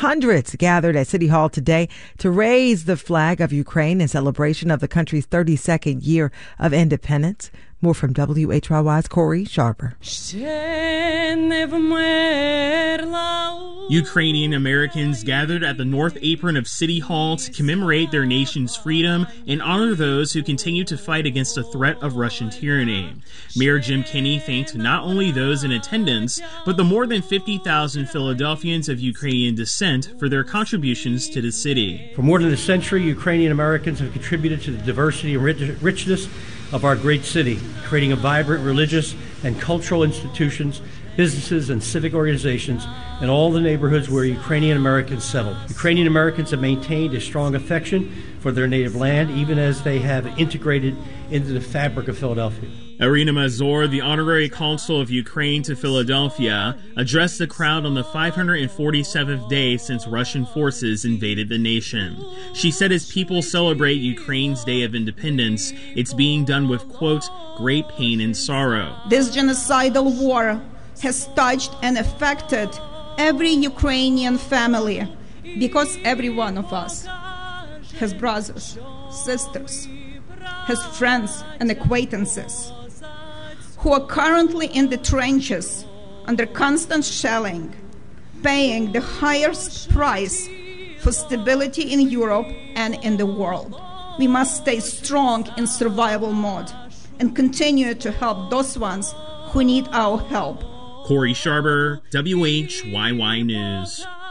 Hundreds gathered at City Hall today to raise the flag of Ukraine in celebration of the country's 32nd year of independence. More from WHYY's Corey Sharper. Ukrainian Americans gathered at the North Apron of City Hall to commemorate their nation's freedom and honor those who continue to fight against the threat of Russian tyranny. Mayor Jim Kenney thanked not only those in attendance, but the more than 50,000 Philadelphians of Ukrainian descent for their contributions to the city. For more than a century, Ukrainian Americans have contributed to the diversity and richness of our great city, creating a vibrant religious and cultural institutions, businesses, and civic organizations in all the neighborhoods where Ukrainian Americans settled. Ukrainian Americans have maintained a strong affection for their native land, even as they have integrated into the fabric of Philadelphia. Irina Mazur, the honorary consul of Ukraine to Philadelphia, addressed the crowd on the 547th day since Russian forces invaded the nation. She said as people celebrate Ukraine's Day of Independence, it's being done with, quote, great pain and sorrow. This genocidal war has touched and affected every Ukrainian family because every one of us has brothers, sisters, has friends and acquaintances who are currently in the trenches under constant shelling, paying the highest price for stability in Europe and in the world. We must stay strong in survival mode and continue to help those ones who need our help. Corey Sharper, WHYY News.